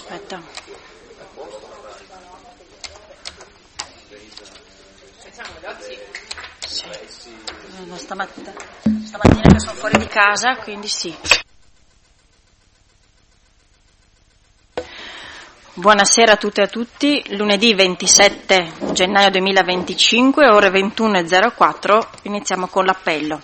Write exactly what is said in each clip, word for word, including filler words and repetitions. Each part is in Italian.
Aspetta. Sì. Stamattina, stamattina che sono fuori di casa, quindi sì. Buonasera a tutte e a tutti. Lunedì ventisette gennaio duemilaventicinque, ore ventuno e zero quattro, iniziamo con l'appello.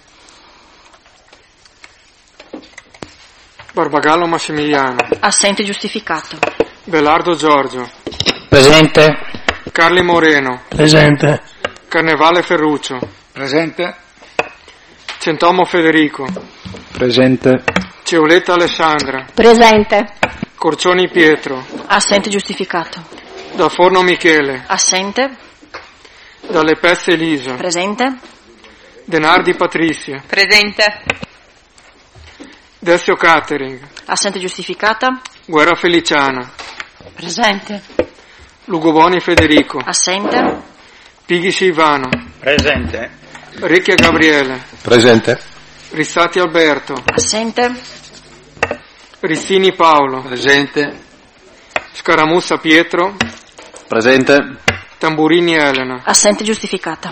Barbagallo Massimiliano. Assente giustificato. Belardo Giorgio. Presente. Carli Moreno. Presente. Carnevale Ferruccio. Presente. Centomo Federico. Presente. Ceoletta Alessandra. Presente. Corcioni Pietro. Assente giustificato. Da Forno Michele. Assente. Dalle Pezze Elisa. Presente. Denardi Patrizia. Presente. Dezio Catering. Assente giustificata. Guerra Feliciana. Presente. Lugoboni Federico. Assente. Pighisi Ivano. Presente. Ricchia Gabriele. Presente. Rissati Alberto. Assente. Rissini Paolo. Presente. Scaramussa Pietro. Presente. Tamburini Elena. Assente giustificata.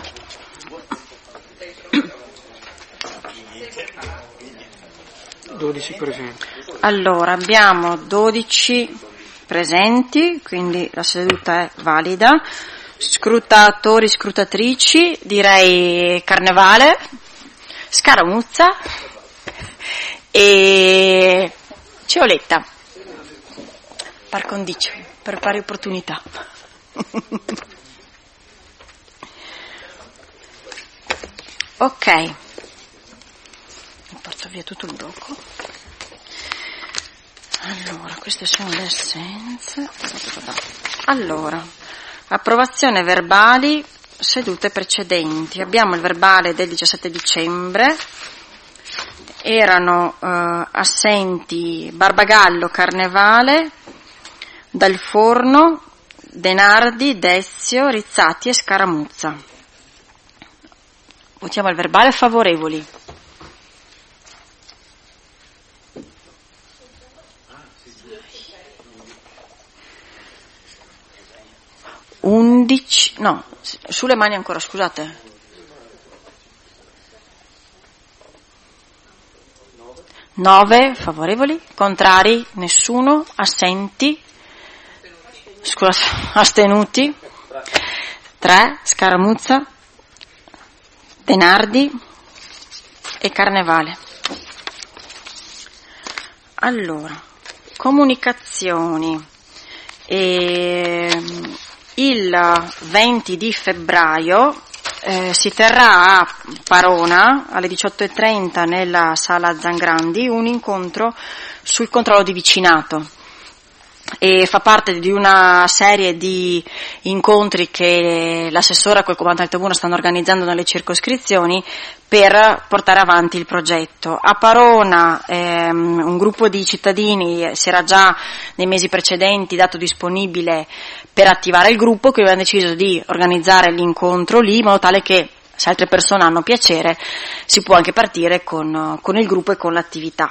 dodici presenti. Allora, abbiamo dodici presenti, quindi la seduta è valida. Scrutatori, scrutatrici, direi Carnevale, Scaramuzza e Ceoletta. Par condicio, per pari opportunità. Ok. Mi porto via tutto il blocco. Allora, queste sono le assenze. Allora, approvazione verbali, sedute precedenti. Abbiamo il verbale del diciassette dicembre. Erano eh, assenti Barbagallo, Carnevale, Dal Forno, Denardi, Dezio, Rizzati e Scaramuzza. Votiamo il verbale favorevoli. undici, no, sulle mani ancora, scusate. nove favorevoli, contrari, nessuno, assenti, scusate, astenuti, tre, Scaramuzza, Denardi e Carnevale. Allora, comunicazioni. E il venti di febbraio eh, si terrà a Parona alle diciotto e trenta nella sala Zangrandi un incontro sul controllo di vicinato e fa parte di una serie di incontri che l'assessora col comandante del Comune stanno organizzando nelle circoscrizioni per portare avanti il progetto. A Parona ehm, un gruppo di cittadini si era già nei mesi precedenti dato disponibile per attivare il gruppo, quindi abbiamo deciso di organizzare l'incontro lì in modo tale che se altre persone hanno piacere si può anche partire con, con il gruppo e con l'attività.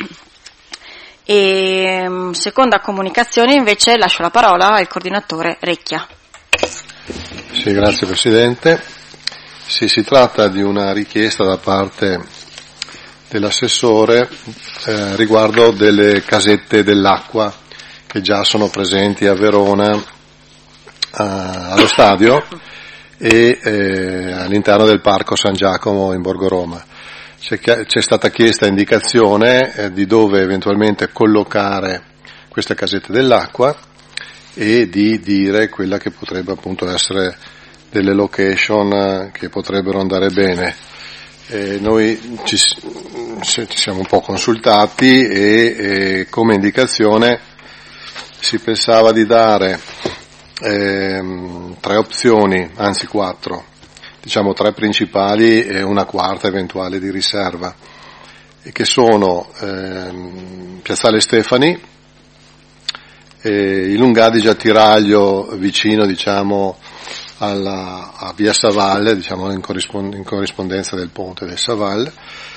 E seconda comunicazione invece lascio la parola al coordinatore Recchia. Sì, grazie Presidente. Sì, si tratta di una richiesta da parte dell'assessore eh, riguardo delle casette dell'acqua che già sono presenti a Verona eh, allo stadio e eh, all'interno del Parco San Giacomo in Borgo Roma. C'è, c'è stata chiesta indicazione eh, di dove eventualmente collocare queste casette dell'acqua e di dire quella che potrebbe appunto essere delle location che potrebbero andare bene. Eh, noi ci, ci siamo un po' consultati e, e come indicazione si pensava di dare ehm, tre opzioni, anzi quattro, diciamo tre principali e una quarta eventuale di riserva, e che sono ehm, Piazzale Stefani, eh, il Lungadige a Tiraglio vicino diciamo alla, a via Saval, diciamo in, corrispond- in corrispondenza del ponte del Saval,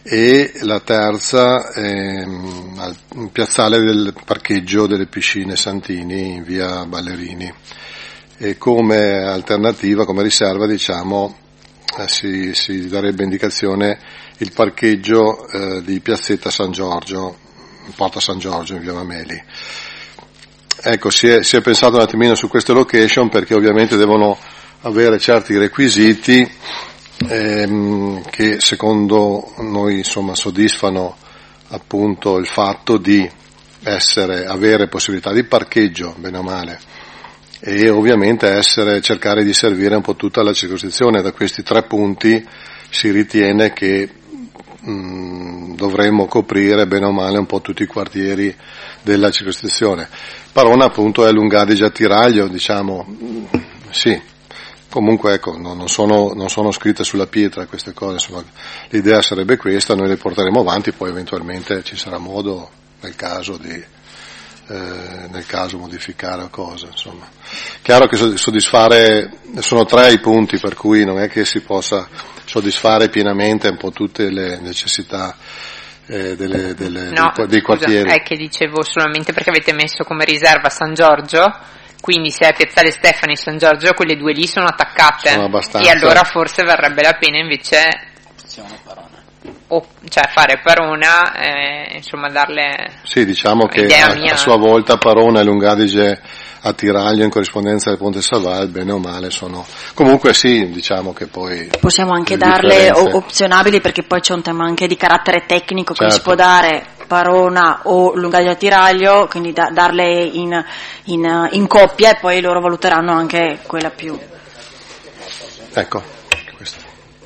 e la terza ehm, al piazzale del parcheggio delle piscine Santini in via Ballerini, e come alternativa, come riserva, diciamo, eh, si, si darebbe indicazione il parcheggio eh, di piazzetta San Giorgio, Porta San Giorgio in via Mameli. Ecco, si è, si è pensato un attimino su queste location perché ovviamente devono avere certi requisiti ehm, che secondo noi, insomma, soddisfano appunto il fatto di essere, avere possibilità di parcheggio, bene o male, e ovviamente essere, cercare di servire un po' tutta la circoscrizione. Da questi tre punti si ritiene che mh, dovremmo coprire bene o male un po' tutti i quartieri della circoscrizione. Parona appunto è Lungardice a Tiraglio, diciamo, sì, comunque ecco, no, non, sono, non sono scritte sulla pietra queste cose, insomma, l'idea sarebbe questa, noi le porteremo avanti, poi eventualmente ci sarà modo nel caso di, eh, nel caso modificare o cosa, insomma. Chiaro che soddisfare, sono tre i punti per cui non è che si possa soddisfare pienamente un po' tutte le necessità Eh, delle, delle, no, dei, dei scusa, quartieri. È che dicevo solamente perché avete messo come riserva San Giorgio, quindi se è Piazzale Stefani e San Giorgio, quelle due lì sono attaccate, sono abbastanza, e allora forse varrebbe la pena invece o, cioè fare Parona, eh, insomma darle, sì, diciamo che a, a sua volta Parona e Lungardice a Tiraglio in corrispondenza del Ponte Salval, bene o male sono, comunque sì, diciamo che poi possiamo anche darle differenze opzionabili, perché poi c'è un tema anche di carattere tecnico, certo, che si può dare Parona o Lungardice a Tiraglio, quindi da, darle in, in, in coppia, e poi loro valuteranno anche quella più, ecco, questo.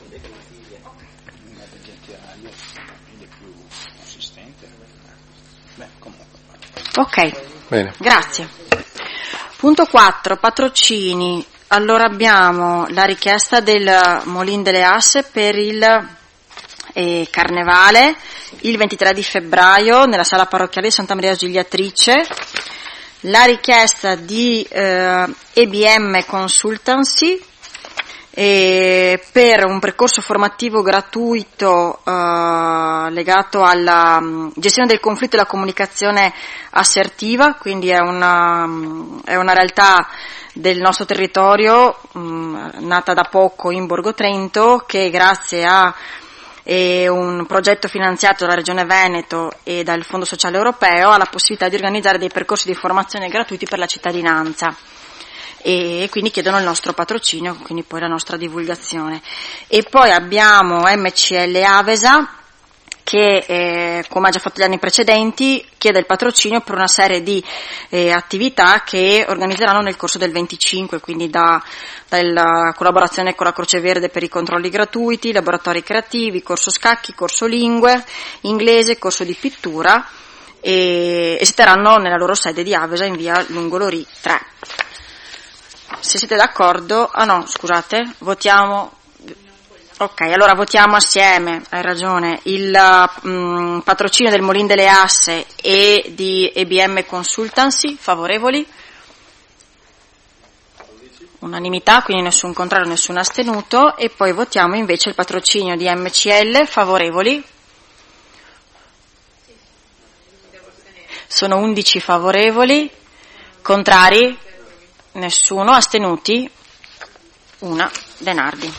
Ok, bene, grazie. Punto quattro, patrocini. Allora abbiamo la richiesta del Molin delle Asse per il eh, Carnevale il ventitré di febbraio nella sala parrocchiale di Santa Maria Ausiliatrice, la richiesta di eh, E B M Consultancy eh, per un percorso formativo gratuito eh, legato alla um, gestione del conflitto e la comunicazione assertiva, quindi è una, è una realtà del nostro territorio um, nata da poco in Borgo Trento, che grazie a eh, un progetto finanziato dalla Regione Veneto e dal Fondo Sociale Europeo ha la possibilità di organizzare dei percorsi di formazione gratuiti per la cittadinanza, e quindi chiedono il nostro patrocinio, quindi poi la nostra divulgazione. E poi abbiamo M C L Avesa che, eh, come ha già fatto gli anni precedenti, chiede il patrocinio per una serie di eh, attività che organizzeranno nel corso del venticinque, quindi da, dalla collaborazione con la Croce Verde per i controlli gratuiti, laboratori creativi, corso scacchi, corso lingue, inglese, corso di pittura, e, e si terranno nella loro sede di Avesa in via Lungolori tre. Se siete d'accordo, ah no, scusate, votiamo. Ok, allora votiamo assieme, hai ragione, il um, patrocinio del Molin delle Asse e di E B M Consultancy, favorevoli? Unanimità, quindi nessun contrario, nessun astenuto, e poi votiamo invece il patrocinio di M C L, favorevoli? Sono undici favorevoli, contrari? Nessuno, astenuti? Una, Denardi.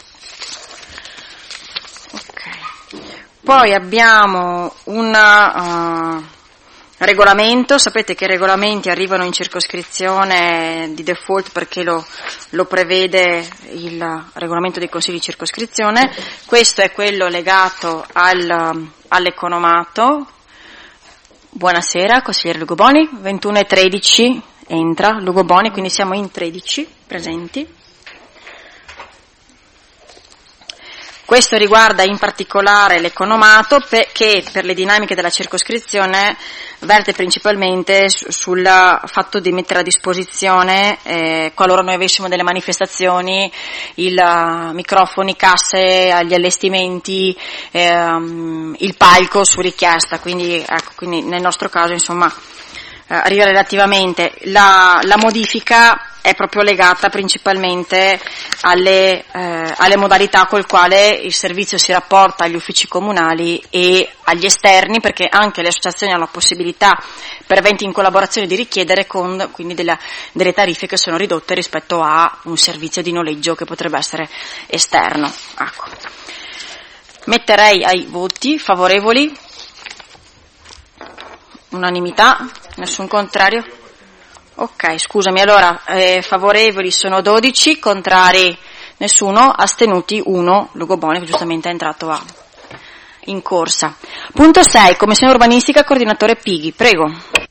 Poi abbiamo un uh, regolamento, sapete che i regolamenti arrivano in circoscrizione di default perché lo, lo prevede il regolamento dei consigli di circoscrizione. Questo è quello legato al, all'economato. Buonasera, consigliere Lugoboni, ventuno e tredici entra Lugoboni, quindi siamo in tredici presenti. Questo riguarda in particolare l'economato, che per le dinamiche della circoscrizione verte principalmente sul fatto di mettere a disposizione, eh, qualora noi avessimo delle manifestazioni, il uh, microfoni, casse, gli allestimenti, ehm, il palco su richiesta, quindi, ecco, quindi nel nostro caso insomma eh, arriva relativamente. La, la modifica è proprio legata principalmente alle, eh, alle modalità col quale il servizio si rapporta agli uffici comunali e agli esterni, perché anche le associazioni hanno la possibilità per eventi in collaborazione di richiedere con quindi della, delle tariffe che sono ridotte rispetto a un servizio di noleggio che potrebbe essere esterno. Ecco. Metterei ai voti favorevoli, unanimità, nessun contrario. Ok, scusami, allora eh, favorevoli sono dodici, contrari nessuno, astenuti uno, Lugoboni che giustamente è entrato a, in corsa. Punto sei, Commissione Urbanistica, coordinatore Pighi, prego.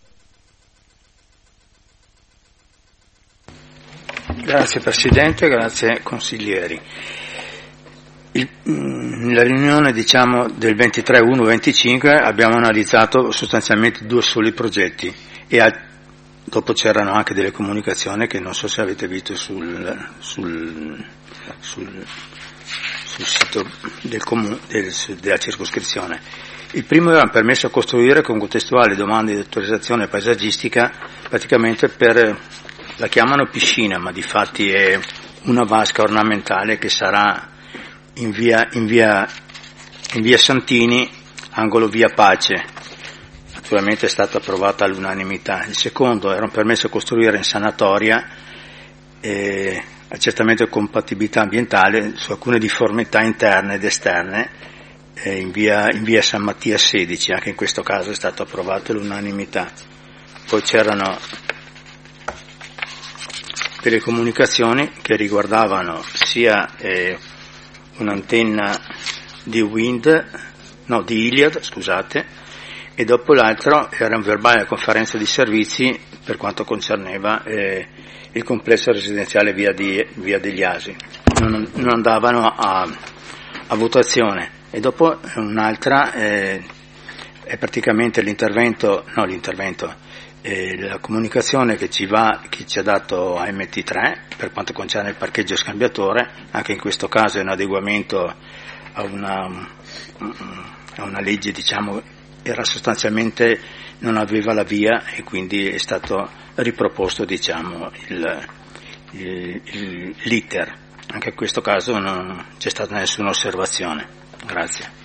Grazie Presidente, grazie consiglieri. Il, nella riunione diciamo del ventitré uno venticinque abbiamo analizzato sostanzialmente due soli progetti e a, dopo c'erano anche delle comunicazioni che non so se avete visto sul, sul, sul, sul sito del comune, del, della circoscrizione. Il primo era permesso a costruire con contestuali domande di autorizzazione paesaggistica praticamente per, la chiamano piscina, ma di fatti è una vasca ornamentale che sarà in via, in via, in via Santini, angolo via Pace. Naturalmente è stata approvata all'unanimità. Il secondo era un permesso a costruire in sanatoria, eh, accertamento di compatibilità ambientale su alcune difformità interne ed esterne, eh, in, via, in via San Mattia sedici, anche in questo caso è stato approvato all'unanimità. Poi c'erano delle comunicazioni che riguardavano sia eh, un'antenna di Wind, no, di Iliad, scusate, e dopo l'altro era un verbale della conferenza di servizi per quanto concerneva eh, il complesso residenziale via, di, via degli Asi. Non, non andavano a, a votazione. E dopo un'altra eh, è praticamente l'intervento, no l'intervento, eh, la comunicazione che ci va, che ci ha dato A M T tre per quanto concerne il parcheggio scambiatore, anche in questo caso è un adeguamento a una, a una legge, diciamo, era sostanzialmente non aveva la via e quindi è stato riproposto, diciamo, il, il, il, l'iter. Anche in questo caso non c'è stata nessuna osservazione. Grazie.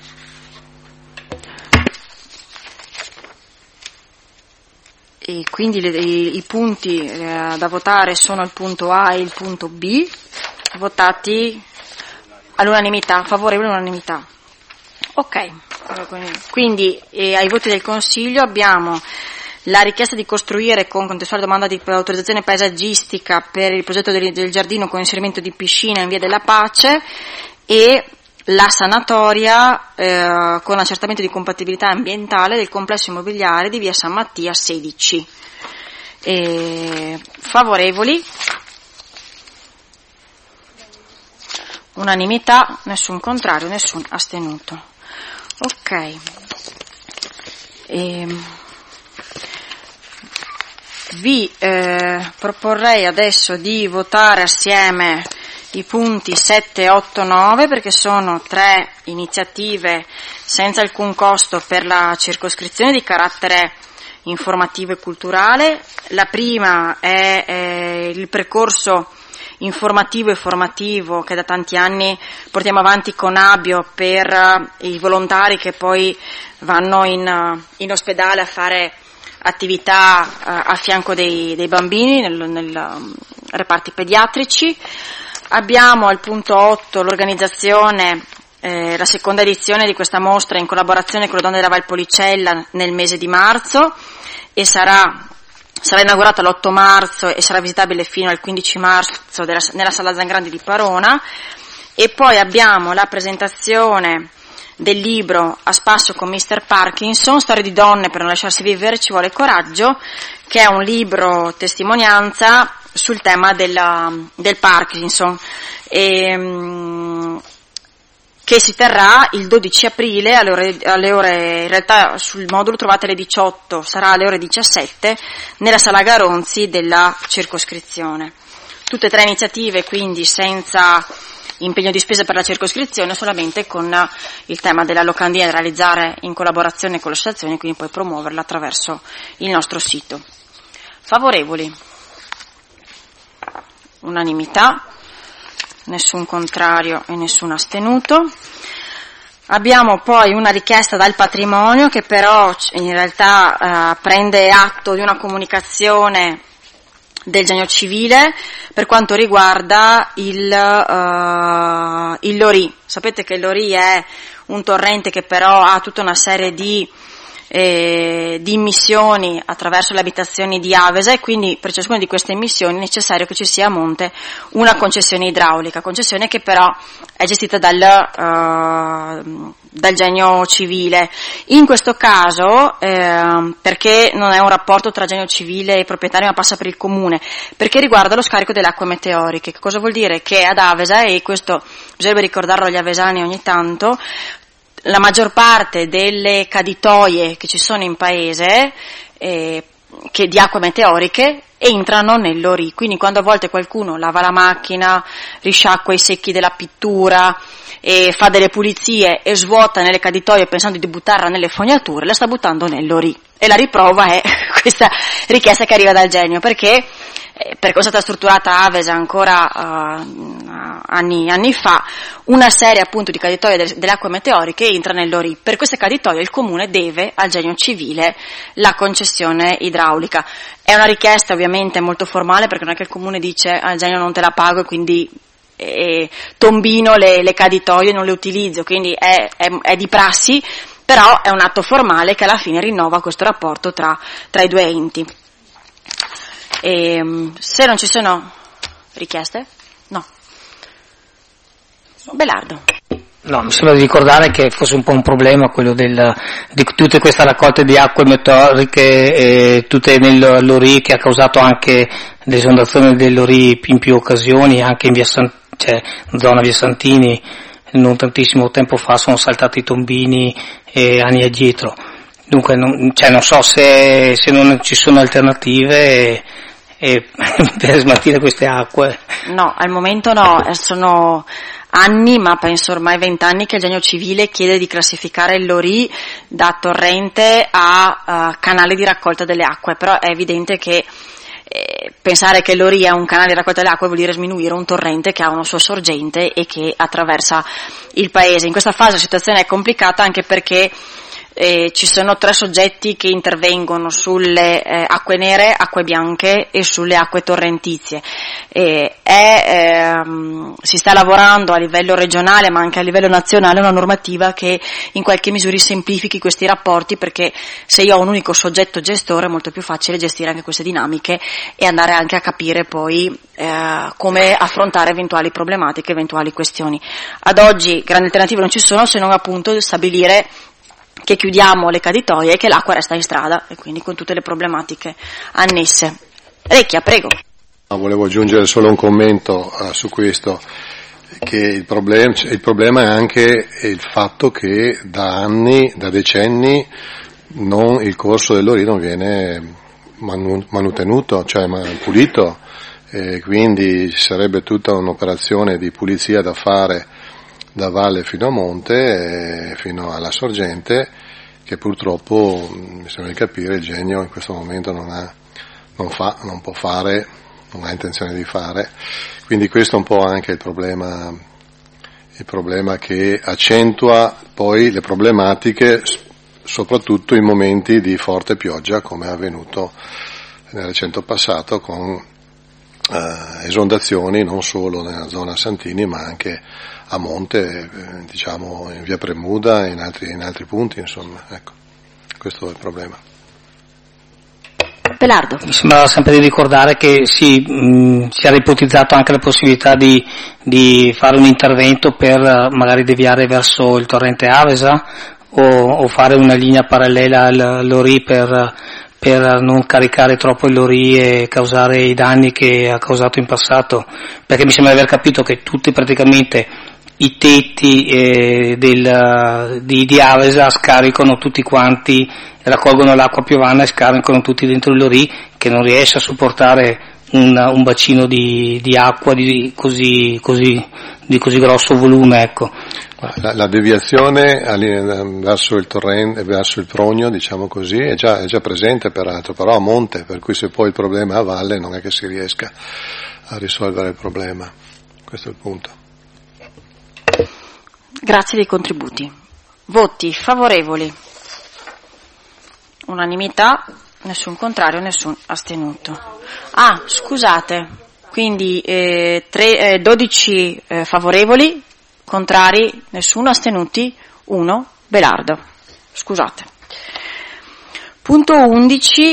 E quindi le, i, i punti eh, da votare sono il punto A e il punto B, votati all'unanimità, favorevole all'unanimità. Ok, quindi eh, ai voti del Consiglio abbiamo la richiesta di costruire con contestuale domanda di autorizzazione paesaggistica per il progetto del, del giardino con inserimento di piscina in via della Pace e la sanatoria eh, con accertamento di compatibilità ambientale del complesso immobiliare di via San Mattia sedici. E favorevoli? Unanimità, nessun contrario, nessun astenuto. Ok. E vi eh, proporrei adesso di votare assieme i punti sette, otto, nove perché sono tre iniziative senza alcun costo per la circoscrizione di carattere informativo e culturale. La prima è eh, il percorso informativo e formativo che da tanti anni portiamo avanti con Abio per uh, i volontari che poi vanno in, uh, in ospedale a fare attività uh, a fianco dei, dei bambini nel, nel um, reparti pediatrici. Abbiamo al punto otto l'organizzazione, eh, la seconda edizione di questa mostra in collaborazione con le donne della Valpolicella nel mese di marzo e sarà, sarà inaugurata l'otto marzo e sarà visitabile fino al quindici marzo della, nella Sala Zangrandi di Parona. E poi abbiamo la presentazione del libro A spasso con mister Parkinson, storie di donne per non lasciarsi vivere, ci vuole coraggio, che è un libro testimonianza sul tema della, del Parkinson, e, che si terrà il dodici aprile alle ore, alle ore, in realtà sul modulo trovate alle diciotto, sarà alle ore diciassette nella Sala Garonzi della circoscrizione. Tutte e tre iniziative quindi senza impegno di spesa per la circoscrizione, solamente con il tema della locandina da realizzare in collaborazione con le associazioni, quindi poi promuoverla attraverso il nostro sito. Favorevoli? unanimità, nessun contrario e nessun astenuto. Abbiamo poi una richiesta dal patrimonio che però in realtà eh, prende atto di una comunicazione del Genio Civile per quanto riguarda il, uh, il Lorì. Sapete che il Lorì è un torrente che però ha tutta una serie di, eh, di immissioni attraverso le abitazioni di Avesa e quindi per ciascuna di queste immissioni è necessario che ci sia a monte una concessione idraulica, concessione che però è gestita dal, uh, dal Genio Civile. In questo caso, eh, perché non è un rapporto tra Genio Civile e proprietario ma passa per il comune, perché riguarda lo scarico delle acque meteoriche. Che cosa vuol dire? Che ad Avesa, e questo bisognerebbe ricordarlo agli avesani ogni tanto, la maggior parte delle caditoie che ci sono in paese eh, che di acque meteoriche entrano nel Lorì, quindi quando a volte qualcuno lava la macchina, risciacqua i secchi della pittura e fa delle pulizie e svuota nelle caditoie pensando di buttarla nelle fognature, la sta buttando nel Lorì. E la riprova è questa richiesta che arriva dal Genio, perché eh, per come è stata strutturata Avesa ancora uh, anni, anni fa, una serie appunto di caditoie delle, delle acque meteoriche entra nel Lorì. Per queste caditoie il comune deve al Genio Civile la concessione idraulica. È una richiesta ovviamente molto formale, perché non è che il comune dice al Genio non te la pago e quindi eh, tombino le, le caditoie, non le utilizzo, quindi è, è, è di prassi, però è un atto formale che alla fine rinnova questo rapporto tra, tra i due enti. E, se non ci sono richieste? No. Belardo. No, mi sembra di ricordare che fosse un po' un problema quello del, di tutte queste raccolte di acque meteoriche, eh, tutte nel Lorì, che ha causato anche l'esondazione del Lorì in più occasioni, anche in via San, cioè, zona via Santini, non tantissimo tempo fa sono saltati i tombini eh, anni addietro. Dunque non, cioè, non so se, se non ci sono alternative eh, per smaltire queste acque. No, al momento no, sono anni, ma penso ormai vent'anni, che il Genio Civile chiede di classificare il Lorì da torrente a uh, canale di raccolta delle acque, però è evidente che eh, pensare che il Lorì è un canale di raccolta delle acque vuol dire sminuire un torrente che ha una sua sorgente e che attraversa il paese. In questa fase la situazione è complicata anche perché Eh, ci sono tre soggetti che intervengono sulle eh, acque nere, acque bianche e sulle acque torrentizie. Eh, è, ehm, si sta lavorando a livello regionale ma anche a livello nazionale una normativa che in qualche misura semplifichi questi rapporti, perché se io ho un unico soggetto gestore è molto più facile gestire anche queste dinamiche e andare anche a capire poi eh, come affrontare eventuali problematiche, eventuali questioni. Ad oggi grandi alternative non ci sono, se non appunto stabilire che chiudiamo le caditoie e che l'acqua resta in strada, e quindi con tutte le problematiche annesse. Recchia, prego. Volevo aggiungere solo un commento uh, su questo, che il problema, il problema è anche il fatto che da anni, da decenni, non, il corso del Lorì non viene manu, manutenuto, cioè pulito, e quindi ci sarebbe tutta un'operazione di pulizia da fare da valle fino a monte, eh, fino alla sorgente, che purtroppo, mi sembra di capire, il Genio in questo momento non ha, non fa, non può fare, non ha intenzione di fare. Quindi questo è un po' anche il problema, il problema che accentua poi le problematiche, soprattutto in momenti di forte pioggia, come è avvenuto nel recente passato con eh, esondazioni non solo nella zona Santini ma anche a monte, eh, diciamo in via Premuda e in altri, in altri punti, insomma, ecco, questo è il problema. Belardo. Mi sembra sempre di ricordare che sì, mh, si era ipotizzato anche la possibilità di, di fare un intervento per uh, magari deviare verso il torrente Avesa o, o fare una linea parallela al Lorì per, per non caricare troppo il Lorì e causare i danni che ha causato in passato, perché mi sembra di aver capito che tutti praticamente i tetti eh, del, di, di Avesa scaricano tutti quanti, raccolgono l'acqua piovana e scaricano tutti dentro il Lorì, che non riesce a supportare un, un bacino di, di acqua di così, così, di così grosso volume, ecco. La, la deviazione verso il torrente, verso il Pronio, diciamo così, è già, è già presente peraltro, però a monte, per cui se poi il problema è a valle non è che si riesca a risolvere il problema. Questo è il punto. Grazie dei contributi. Voti favorevoli. Unanimità, nessun contrario, nessun astenuto. Ah, scusate, quindi eh, tre, eh, dodici eh, favorevoli, contrari, nessuno, astenuti, uno, Belardo. Scusate. Punto undici,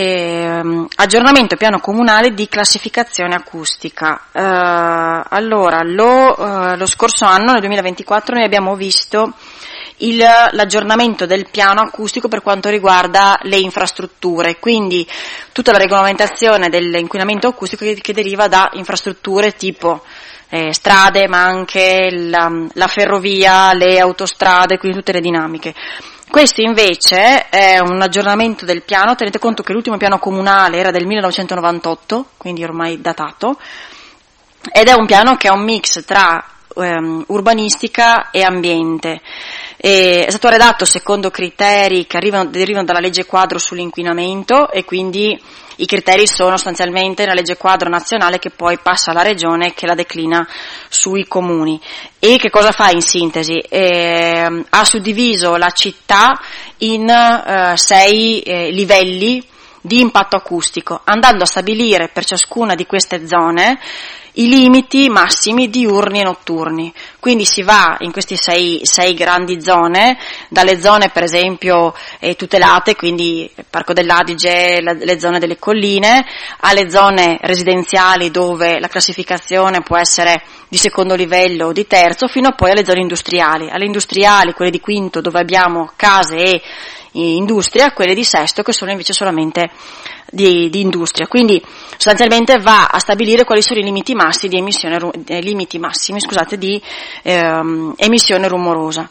eh, aggiornamento piano comunale di classificazione acustica. Eh, allora, lo, eh, lo scorso anno, nel duemilaventiquattro, noi abbiamo visto il, l'aggiornamento del piano acustico per quanto riguarda le infrastrutture, quindi tutta la regolamentazione dell'inquinamento acustico che, che deriva da infrastrutture tipo eh, strade, ma anche la, la ferrovia, le autostrade, quindi tutte le dinamiche. Questo invece è un aggiornamento del piano. Tenete conto che l'ultimo piano comunale era del millenovecentonovantotto, quindi ormai datato, ed è un piano che è un mix tra um, urbanistica e ambiente. E è stato redatto secondo criteri che arrivano, derivano dalla legge quadro sull'inquinamento, e quindi i criteri sono sostanzialmente la legge quadro nazionale che poi passa alla regione, che la declina sui comuni. E che cosa fa in sintesi? Eh, ha suddiviso la città in eh, sei eh, livelli di impatto acustico, andando a stabilire per ciascuna di queste zone i limiti massimi diurni e notturni. Quindi si va in queste sei, sei grandi zone, dalle zone per esempio eh, tutelate, quindi Parco dell'Adige, la, le zone delle colline, alle zone residenziali dove la classificazione può essere di secondo livello o di terzo, fino a poi alle zone industriali. Alle industriali, quelle di quinto, dove abbiamo case e industria, quelle di sesto che sono invece solamente di, di industria. Quindi sostanzialmente va a stabilire quali sono i limiti massimi di emissione, eh, limiti massimi, scusate, di ehm, emissione rumorosa.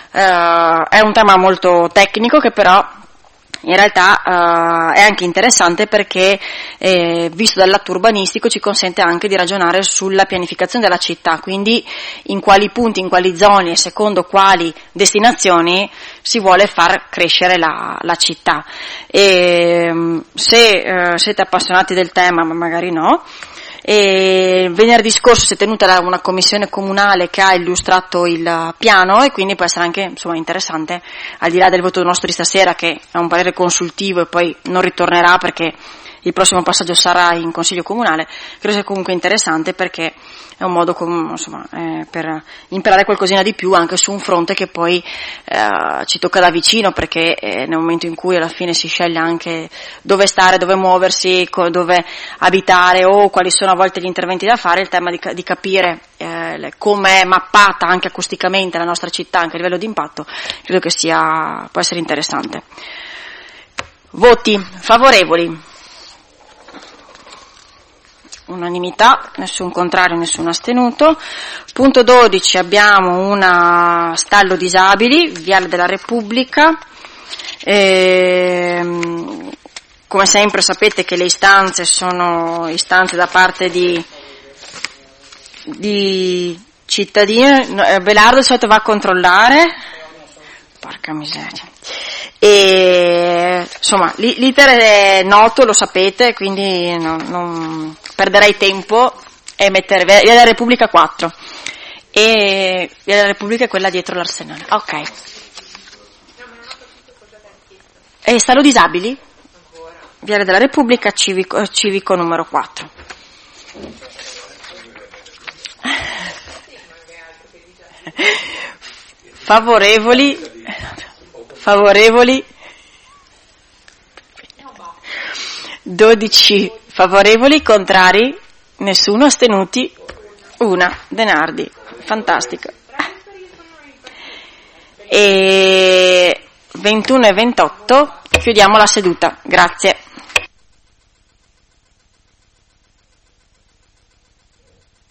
Eh, è un tema molto tecnico che però in realtà uh, è anche interessante perché eh, visto dal lato urbanistico ci consente anche di ragionare sulla pianificazione della città, quindi in quali punti, in quali zone e secondo quali destinazioni si vuole far crescere la, la città. E, se uh, siete appassionati del tema, ma magari no, e venerdì scorso si è tenuta una commissione comunale che ha illustrato il piano, e quindi può essere anche insomma interessante, al di là del voto nostro di stasera che è un parere consultivo e poi non ritornerà perché il prossimo passaggio sarà in consiglio comunale. Credo sia comunque interessante perché è un modo com- insomma eh, per imparare qualcosina di più anche su un fronte che poi eh, ci tocca da vicino, perché eh, nel momento in cui alla fine si sceglie anche dove stare, dove muoversi, co- dove abitare o quali sono a volte gli interventi da fare, il tema di, ca- di capire eh, come è mappata anche acusticamente la nostra città anche a livello di impatto, credo che sia può essere interessante. Voti favorevoli. Unanimità, nessun contrario, nessun astenuto. Punto dodici, abbiamo una stallo disabili, Viale della Repubblica. E, come sempre sapete che le istanze sono istanze da parte di, di cittadini. Belardo di solito va a controllare. Porca miseria. E insomma l'iter è noto, lo sapete, quindi non, non perderei tempo e mettere Via della Repubblica quattro, e Via della Repubblica è quella dietro l'Arsenale. Ok. E stallo disabili? Via della Repubblica, civico, civico numero quattro. Favorevoli? Favorevoli? dodici favorevoli, contrari? Nessuno, astenuti? Una. Denardi. Fantastico. E ventuno e ventotto, chiudiamo la seduta. Grazie.